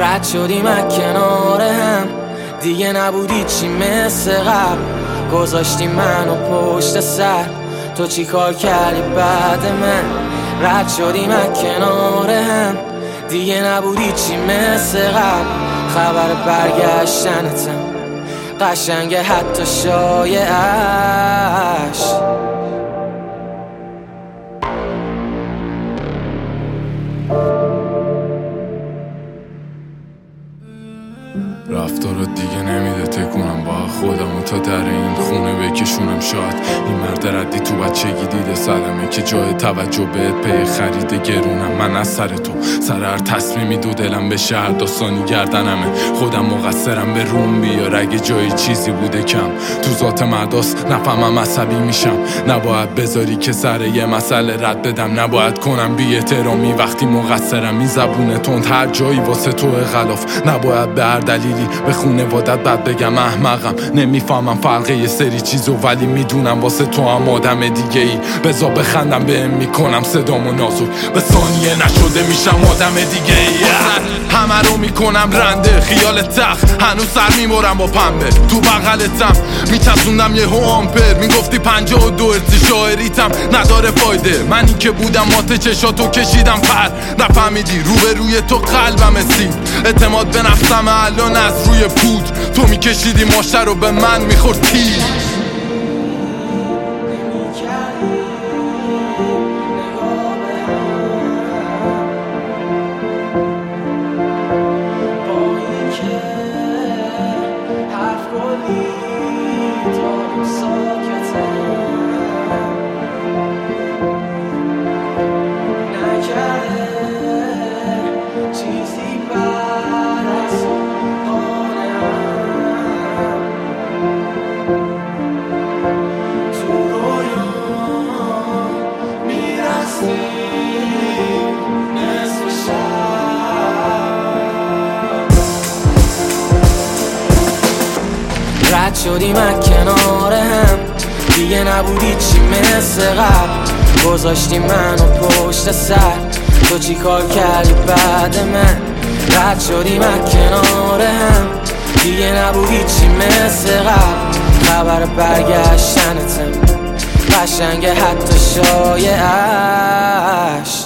رد شدیم از کنار هم، دیگه نبودی چی مثل قبل. گذاشتی منو پشت سر، تو چی کار کردی بعد من؟ رد شدیم از کنار هم، دیگه نبودی چی مثل قبل. خبر برگشتنتم قشنگه حتی شایعش. رفتارات دیگه نمیده تکونم، با خودمو تا در این خونه بکشونم. شاید این مرد ردی تو بچگی دیده صدمه که جای توجه بهت پی خرید گرونم. من از سر تو سر هر تصمیمی دو دلم به شهر داستانی گردنمه. خودم مقصرم به روم بیار اگه جای چیزی بوده کم. تو ذات مرداست نفهمم عصبی میشم. نباید بذاری که سر یه مسئله رد بدم، نباید کنم بی احترامی وقتی مقصرم. این زبون تند هر جایی واسه تو غلاف، نباید به هر دلیلی به خونوادت بد بگم. احمقم نمیفهمم فرق یه سری چیزو، ولی میدونم واسه تو هم آدم دیگه ای. بذار بخندم بهم میکنم صدامو نازک، به ثانیه نشده میشم آدم دیگه ای. همه رو میکنم رنده خیال تخت، هنوز سر میمورم با پنبه تو بغلتم. میچسوندم یه آمپر، میگفتی 52 ارتی شاعریتم نداره فایده. منی که بودم مات چشاتو کشیدم پر، نفهمیدی روبروی تو قلبم سید. اعتماد به نفسم الان از روی پود، تو میکشیدی ماشه رو به من میخورد تیر. رد شدیم از کنار هم، دیگه نبودی چی مثل قبل. گذاشتی منو پشت سر، تو چی کار کردی بعد من؟ رد شدیم از کنار هم، دیگه نبودی چی مثل قبل. خبر برگشتنتم قشنگه حتی شایعش.